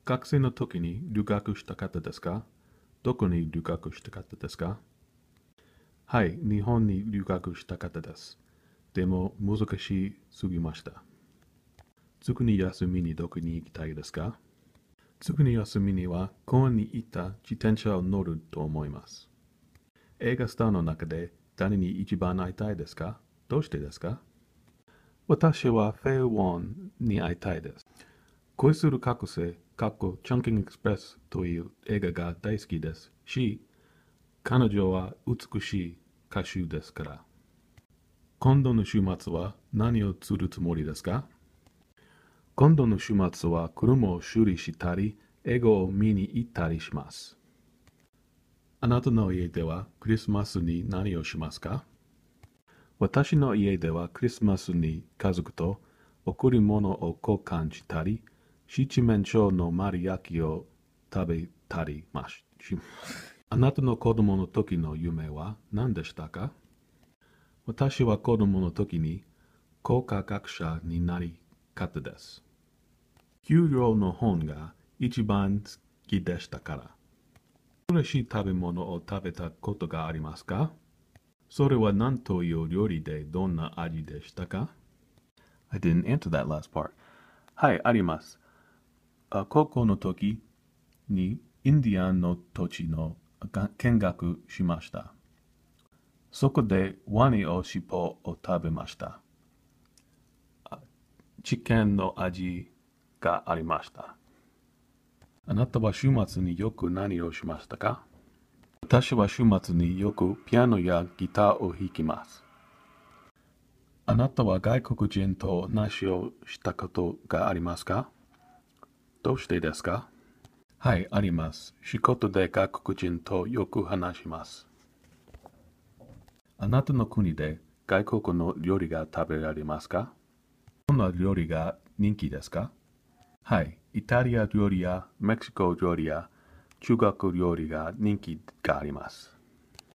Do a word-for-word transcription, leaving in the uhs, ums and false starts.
学生の時に留学したかったですか？どこに留学したかったですか？はい、日本に留学したかったです。でも難しすぎました。次に休みにどこに行きたいですか？次に休みには公園に行った自転車を乗ると思います。映画スターの中で誰に一番会いたいですか？どうしてですか？私はフェイウォンに会いたいです。恋する覚醒、かっこチャンキングエクスプレスという映画が大好きですし、彼女は美しい歌手ですから。今度の週末は何をするつもりですか？今度の週末は車を修理したり、映画を見に行ったりします。あなたの家ではクリスマスに何をしますか？私の家ではクリスマスに家族と贈り物を交換したり、七面鳥の丸焼きを食べたりまし。あなたの子供の時の夢は何でしたか？私は子供の時に工科学者になりたかったです。給料の本が一番好きでしたから。嬉しい食べ物を食べたことがありますか？それは何という料理でどんな味でしたか？ I didn't answer that last part. はい、あります。あ高校の時にインディアンの土地のが見学しました。そこでワニを尻尾を食べました。あチキンの味がありました。あなたは週末によく何をしましたか？私は週末によくピアノやギターを弾きます。あなたは外国人と話をしたことがありますか？どうしてですか？はい、あります。仕事で外国人とよく話します。あなたの国で外国の料理が食べられますか？どんな料理が人気ですか？はい、イタリア料理やメキシコ料理や中国料理が人気があります。